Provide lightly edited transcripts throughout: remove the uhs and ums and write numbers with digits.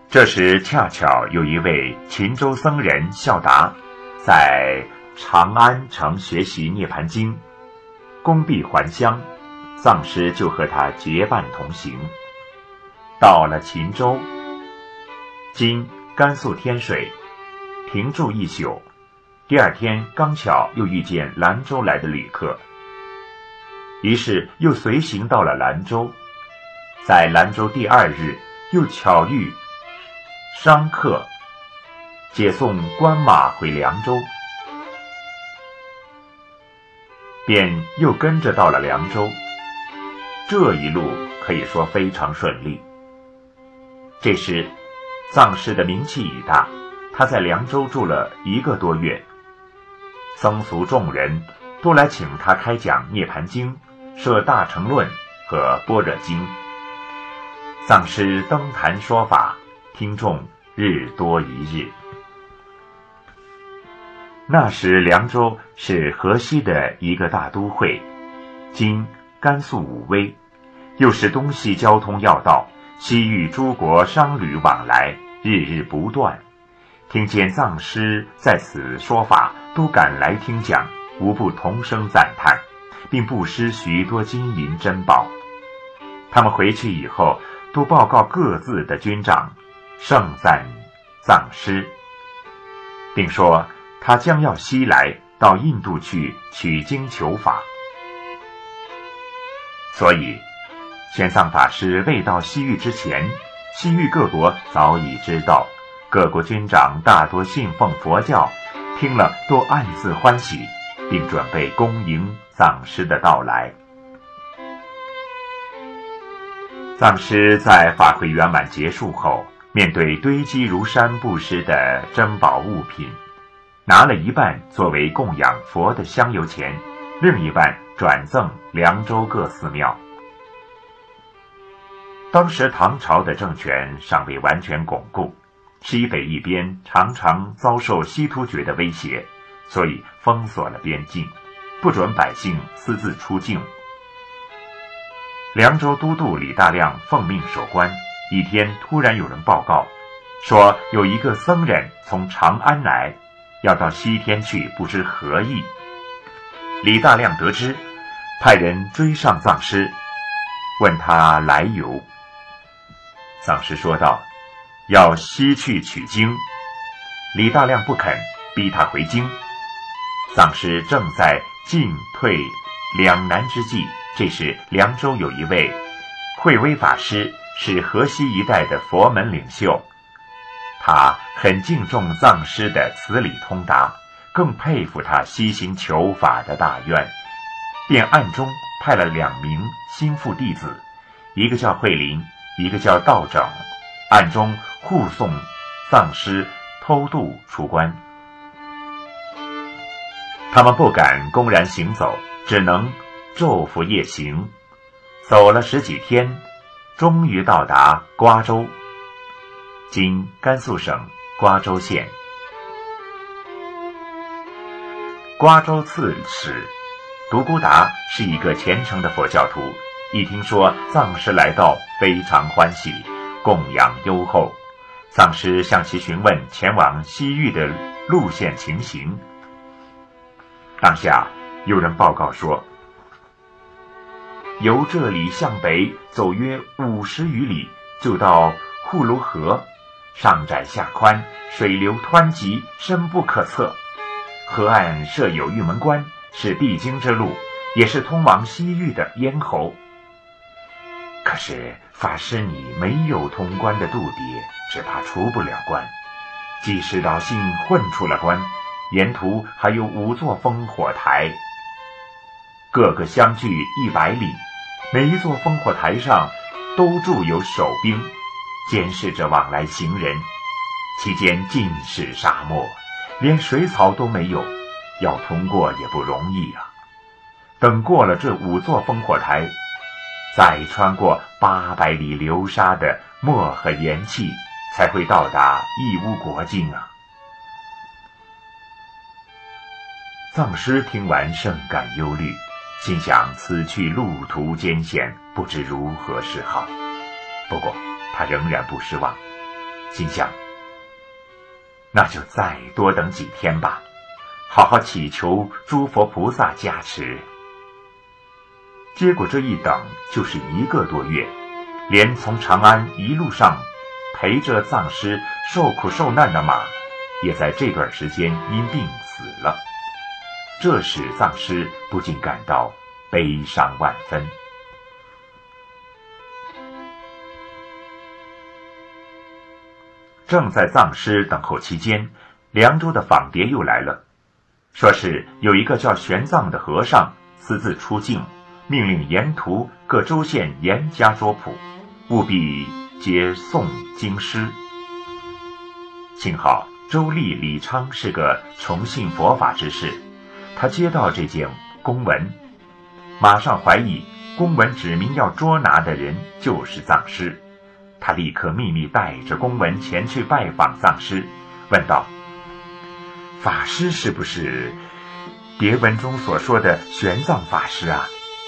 这时恰巧有一位秦州僧人孝达在长安城学习《涅盘经》，功毕还乡，藏师就和他结伴同行。到了秦州，今甘肃天水，停住一宿。第二天刚巧又遇见兰州来的旅客，于是又随行到了兰州。在兰州第二日，又巧遇商客解送官马回凉州，便又跟着到了凉州。这一路可以说非常顺利。这时藏师的名气已大，他在凉州住了1个多月，僧俗众人都来请他开讲《涅盘经》、设大乘论和般若经。藏师登坛说法，听众日多一日。那时凉州是河西的一个大都会，今甘肃武威，又是东西交通要道，西域诸国商旅往来，日日不断。听见藏师在此说法，都赶来听讲，无不同声赞叹，并布施许多金银珍宝。他们回去以后，都报告各自的军长，盛赞藏师，并说他将要西来到印度去取经求法。所以玄奘法师未到西域之前，西域各国早已知道，各国军长大多信奉佛教，听了都暗自欢喜，并准备恭迎藏师的到来。藏师在法会圆满结束后，面对堆积如山布施的珍宝物品，拿了一半作为供养佛的香油钱，另一半转赠凉州各寺庙。当时唐朝的政权尚未完全巩固，西北一边常常遭受西突厥的威胁，所以封锁了边境，不准百姓私自出境。凉州都督李大亮奉命守关，一天突然有人报告，说有一个僧人从长安来，要到西天去，不知何意。李大亮得知，派人追上藏师，问他来由。藏师说道，要西去取经。李大亮不肯，逼他回京。藏师正在进退两难之际，这时凉州有一位慧威法师，是河西一带的佛门领袖，他很敬重藏师的词理通达，更佩服他西行求法的大愿，便暗中派了2名心腹弟子，一个叫慧林，一个叫道整，暗中护送藏师偷渡出关。他们不敢公然行走，只能昼伏夜行，走了10几天，终于到达瓜州，今甘肃省瓜州县。瓜州刺史独孤达是一个虔诚的佛教徒，一听说藏师来到，非常欢喜，供养优厚。藏师向其询问前往西域的路线情形。当下有人报告说，由这里向北走约50余里，就到护卢河，上窄下宽，水流湍急，深不可测。河岸设有玉门关，是必经之路，也是通往西域的咽喉。可是法师你没有通关的度牒，只怕出不了关。即使侥幸混出了关，沿途还有5座烽火台，各个相距100里，每一座烽火台上都驻有守兵，监视着往来行人。期间尽是沙漠，连水草都没有，要通过也不容易啊。等过了这5座烽火台，再穿过800里流沙的漠和盐气，才会到达义乌国境啊。藏师听完甚感忧虑，心想此去路途艰险，不知如何是好。不过他仍然不失望， 心想，那就再多等几天吧，好好祈求诸佛菩萨加持。结果这一等就是1个多月，连从长安一路上陪着藏师受苦受难的马，也在这段时间因病死了。这使藏师不禁感到悲伤万分。正在藏师等候期间，凉州的访牒又来了，说是有一个叫玄奘的和尚私自出境，命令沿途各州县严加捉捕，务必皆诵经师。幸好州吏李昌是个崇信佛法之士，他接到这件公文，马上怀疑公文指明要捉拿的人就是藏师。他立刻秘密带着公文前去拜访藏师，问道：法师是不是牒文中所说的玄奘法师啊？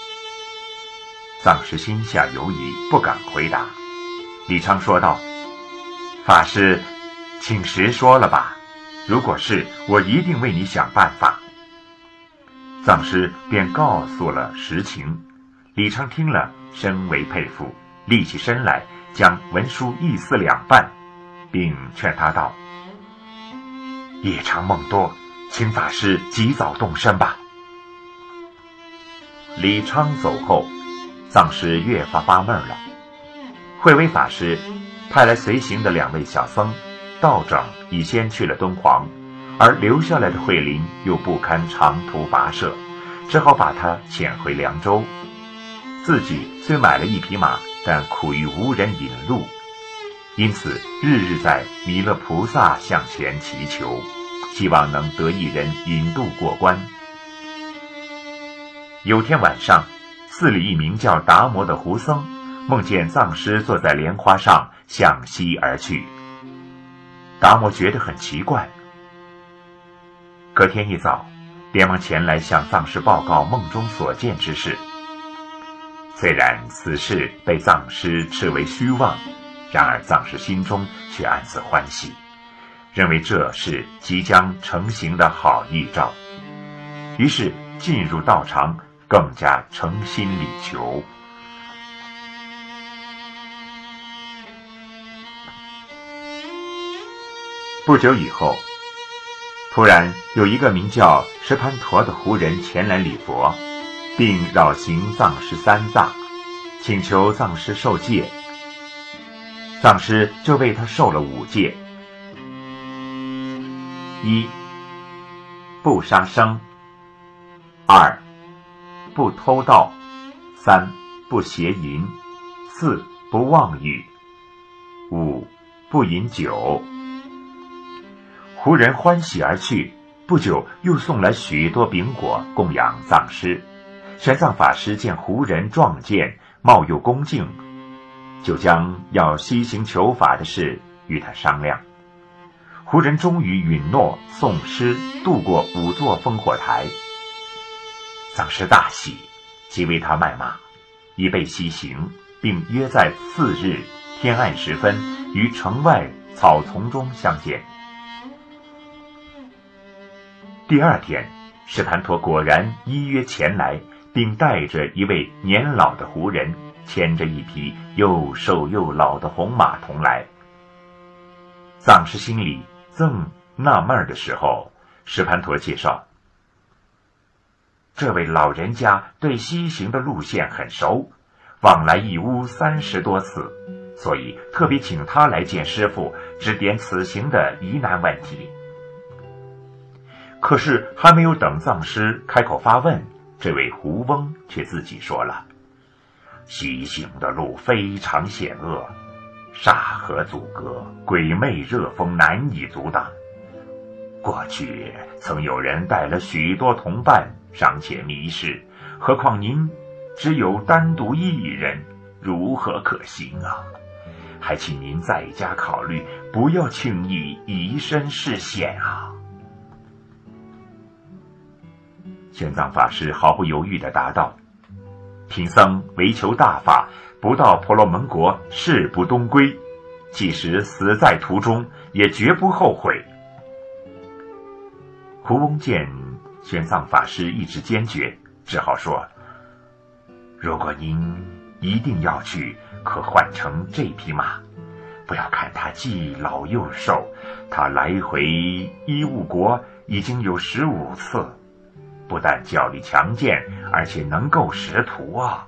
藏师心下犹疑，不敢回答。李昌说道：法师，请实说了吧，如果是，我一定为你想办法。藏师便告诉了实情。李昌听了深为佩服，立起身来将文书一撕两半，并劝他道：夜长梦多，请法师及早动身吧。李昌走后，藏师越发发闷了。慧微法师派来随行的2位小僧，道整已先去了敦煌，而留下来的慧林又不堪长途跋涉，只好把他遣回凉州。自己虽买了1匹马，但苦于无人引路，因此日日在弥勒菩萨向前祈求，希望能得一人引渡过关。有天晚上，寺里一名叫达摩的胡僧梦见藏师坐在莲花上向西而去。达摩觉得很奇怪，隔天一早连忙前来向藏师报告梦中所见之事。虽然此事被藏师斥为虚妄，然而藏师心中却暗自欢喜，认为这是即将成行的好预兆，于是进入道场，更加诚心礼求。不久以后，突然有一个名叫石盘陀的胡人前来礼佛，并绕行藏师3匝，请求藏师受戒。藏师就为他受了5戒：1. 不杀生； 2. 不偷盗； 3. 不邪淫； 4. 不妄语； 5. 不饮酒。胡人欢喜而去，不久又送来许多饼果供养藏师。玄奘法师见胡人壮健，貌又恭敬，就将要西行求法的事与他商量。胡人终于允诺送师渡过5座烽火台。藏师大喜，即为他卖马，以备西行，并约在次日天暗时分于城外草丛中相见。第2天，石盘陀果然依约前来，并带着一位年老的胡人，牵着一匹又瘦又老的红马同来。藏师心里正纳闷的时候，石盘陀介绍，这位老人家对西行的路线很熟，往来义乌30多次，所以特别请他来见师父，指点此行的疑难问题。可是还没有等藏师开口发问，这位胡翁却自己说了：西行的路非常险恶，沙河阻隔，鬼魅热风难以阻挡。过去曾有人带了许多同伴，尚且迷失，何况您只有单独一人，如何可行啊？还请您在家考虑，不要轻易以身试险啊。玄奘法师毫不犹豫地答道：贫僧为求大法，不到婆罗门国誓不东归。 即使死在途中，也绝不后悔。胡翁见玄奘法师意志坚决，只好说：如果您一定要去，可换成这匹马，不要看它既老又瘦，它来回伊吾国已经有15次，不但脚力强健，而且能够识途啊。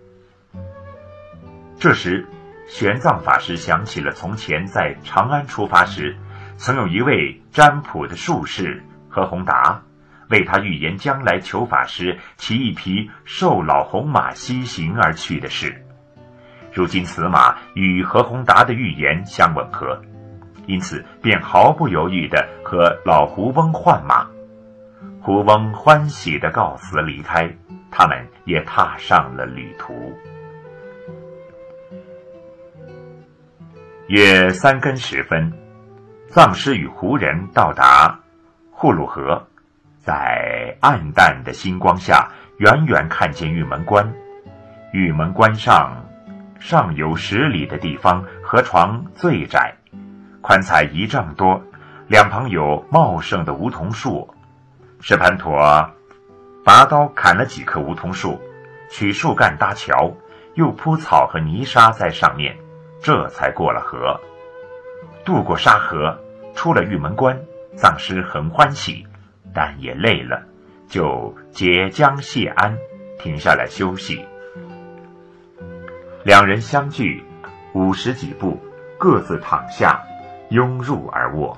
这时玄奘法师想起了从前在长安出发时，曾有一位占卜的术士何宏达为他预言将来求法师骑一匹瘦老红马西行而去的事。如今此马与何宏达的预言相吻合，因此便毫不犹豫地和老胡翁换马。胡翁欢喜地告辞离开，他们也踏上了旅途。约3更时分，藏师与胡人到达呼噜河，在暗淡的星光下，远远看见玉门关。玉门关上有10里的地方，河床最窄，宽才1丈多，两旁有茂盛的梧桐树。石盘陀拔刀砍了几棵梧桐树，取树干搭桥，又铺草和泥沙在上面，这才过了河。渡过沙河，出了玉门关，藏师很欢喜，但也累了，就解缰谢鞍，停下来休息。两人相距50几步，各自躺下，拥入而卧。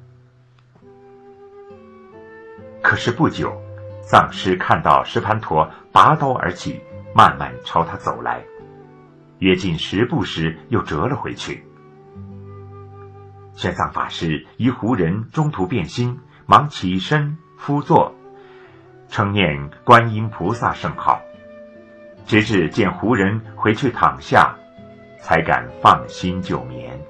可是不久，藏师看到石盘陀拔刀而起，慢慢朝他走来，约近10步时又折了回去。玄奘法师疑胡人中途变心，忙起身敷坐，称念观音菩萨圣号，直至见胡人回去躺下，才敢放心就眠。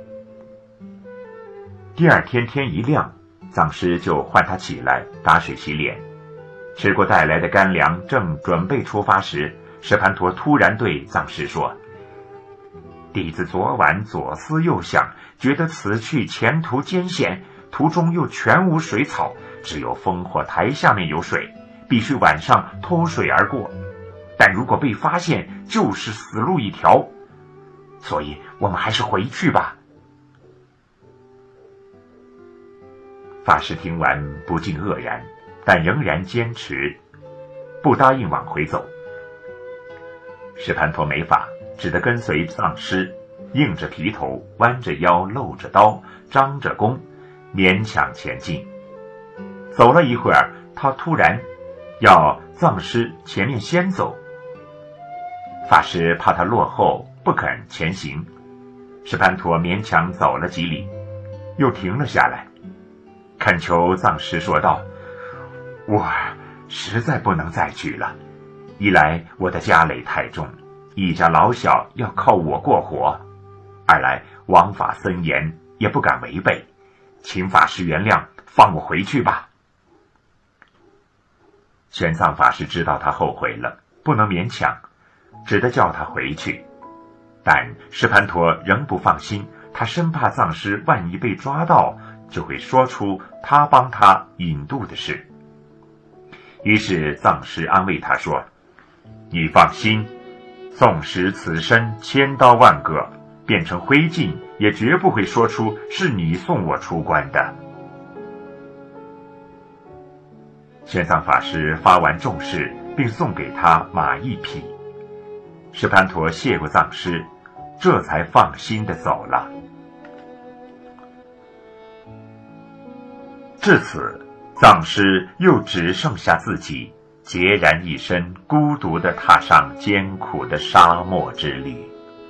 第二天天一亮，藏师就唤他起来打水洗脸。吃过带来的干粮，正准备出发时，石盘陀突然对藏师说：弟子昨晚左思右想，觉得此去前途艰险，途中又全无水草，只有烽火台下面有水，必须晚上偷水而过，但如果被发现，就是死路一条，所以我们还是回去吧。法师听完不禁愕然，但仍然坚持不答应往回走。石盘陀没法，只得跟随藏师，硬着皮头，弯着腰，露着刀，张着弓，勉强前进。走了一会儿，他突然要藏师前面先走，法师怕他落后，不肯前行。石盘陀勉强走了几里，又停了下来，恳求藏师说道：我实在不能再去了，一来我的家累太重，一家老小要靠我过活，二来王法森严，也不敢违背，请法师原谅，放我回去吧。玄奘法师知道他后悔了，不能勉强，只得叫他回去。但石盘陀仍不放心，他生怕藏师万一被抓到，就会说出他帮他引渡的事。于是藏师安慰他说：你放心，纵使此身千刀万剐，变成灰烬，也绝不会说出是你送我出关的。玄奘法师发完重誓，并送给他马1匹。石盘陀谢过藏师，这才放心地走了。至此，藏师又只剩下自己，孑然一身，孤独地踏上艰苦的沙漠之旅。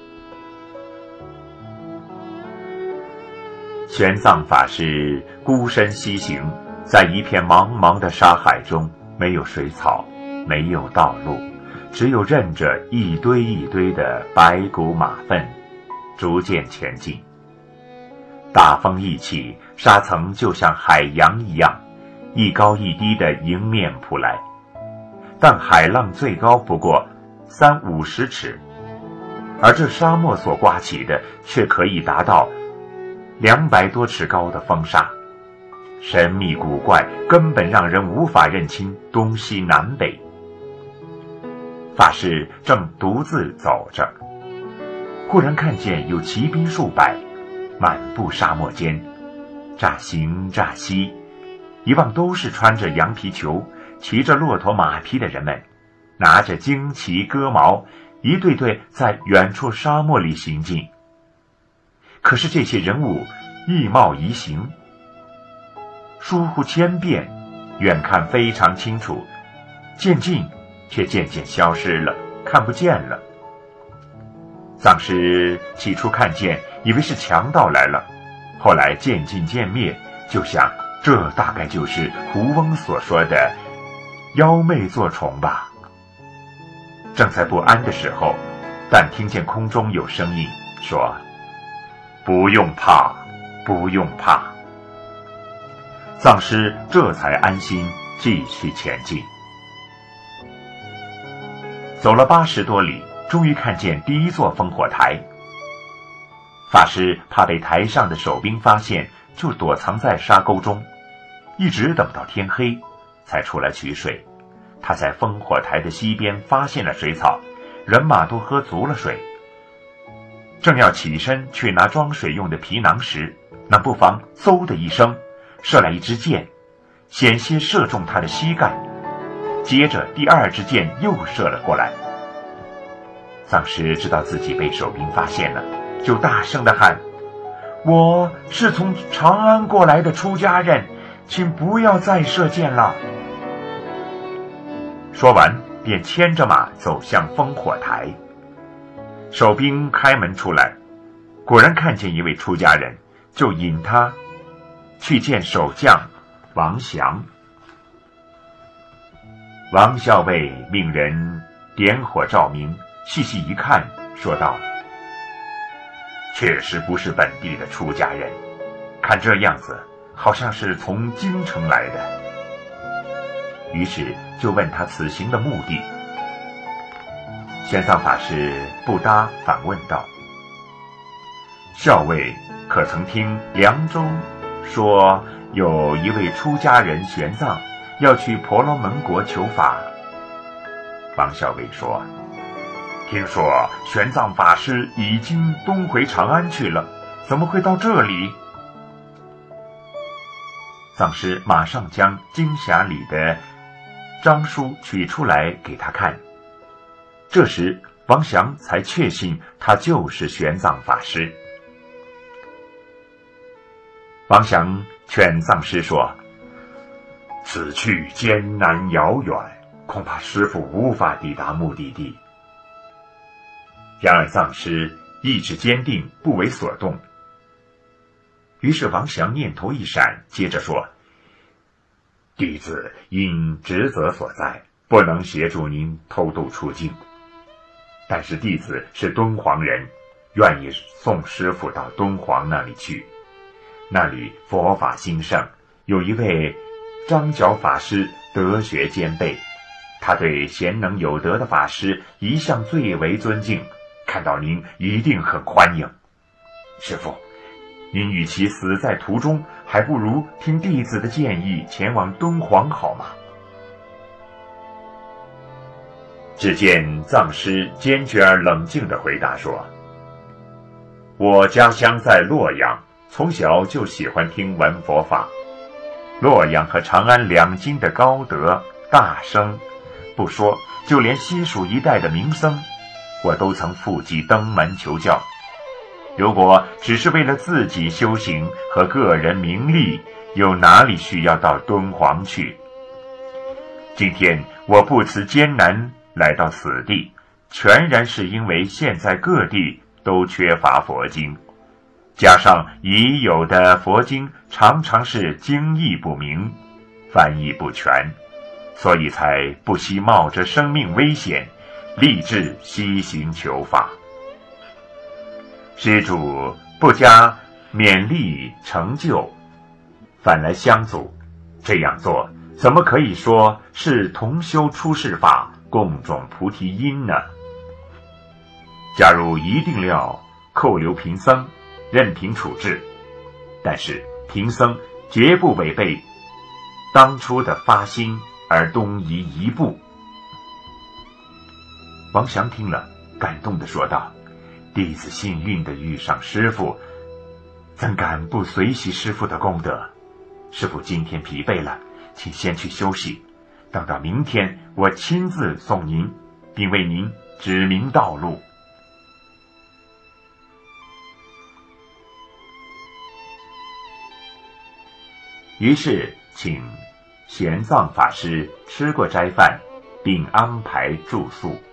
玄奘法师孤身西行，在一片茫茫的沙海中，没有水草，没有道路，只有任着一堆一堆的白骨马粪，逐渐前进。大风一起，沙层就像海洋一样，一高一低的迎面扑来，但海浪最高不过30-50尺， 而这沙漠所刮起的却可以达到200多尺高的风沙，神秘古怪，根本让人无法认清东西南北。法师正独自走着，忽然看见有骑兵数百，满布沙漠间，乍行乍息，一望都是穿着羊皮裘、骑着骆驼马匹的人们，拿着旌旗戈矛，一队队在远处沙漠里行进。可是这些人物异貌移形，疏忽千变，远看非常清楚，渐近却渐渐消失了，看不见了。藏师起初看见，以为是强盗来了，后来渐近渐灭，就想这大概就是胡翁所说的妖魅作虫吧。正在不安的时候，但听见空中有声音说：“不用怕，不用怕。”藏师这才安心继续前进。走了80多里，终于看见第一座烽火台。法师怕被台上的守兵发现，就躲藏在沙沟中，一直等到天黑才出来取水。他在烽火台的西边发现了水草，人马都喝足了水。正要起身去拿装水用的皮囊时，那不妨嗖的一声射来一支箭，险些射中他的膝盖，接着第二支箭又射了过来。藏师知道自己被守兵发现了，就大声地喊：“我是从长安过来的出家人，请不要再射箭了。”说完便牵着马走向烽火台。守兵开门出来，果然看见一位出家人，就引他去见守将王祥。王校尉命人点火照明，细细一看，说道：“确实不是本地的出家人，看这样子好像是从京城来的。”于是就问他此行的目的。玄奘法师不答，反问道：“校尉可曾听凉州说有一位出家人玄奘要去婆罗门国求法？”王校尉说：“听说玄奘法师已经东回长安去了，怎么会到这里？”藏师马上将经匣里的章书取出来给他看。这时王祥才确信他就是玄奘法师。王祥劝藏师说：“此去艰难遥远，恐怕师父无法抵达目的地。”然而藏师意志坚定，不为所动。于是王祥念头一闪，接着说：“弟子因职责所在，不能协助您偷渡出境。但是弟子是敦煌人，愿意送师父到敦煌那里去。那里佛法兴盛，有一位张角法师德学兼备，他对贤能有德的法师一向最为尊敬，看到您一定很欢迎。师父，您与其死在途中，还不如听弟子的建议前往敦煌好吗？”只见藏师坚决而冷静地回答说：“我家乡在洛阳，从小就喜欢听闻佛法。洛阳和长安两京的高德大声，不说，就连西蜀一带的名僧，我都曾附记登门求教。如果只是为了自己修行和个人名利，又哪里需要到敦煌去？今天我不辞艰难来到此地，全然是因为现在各地都缺乏佛经，加上已有的佛经常常是经义不明，翻译不全，所以才不惜冒着生命危险，立志西行求法。施主不加勉励成就，反来相阻，这样做怎么可以说是同修出世法，共种菩提因呢？” 假如一定要扣留贫僧，任凭处置，但是贫僧绝不违背当初的发心而东移一步。”王祥听了，感动地说道：“弟子幸运地遇上师父，怎敢不随喜师父的功德？师父今天疲惫了，请先去休息，等到明天我亲自送您，并为您指明道路。”于是请玄奘法师吃过斋饭，并安排住宿。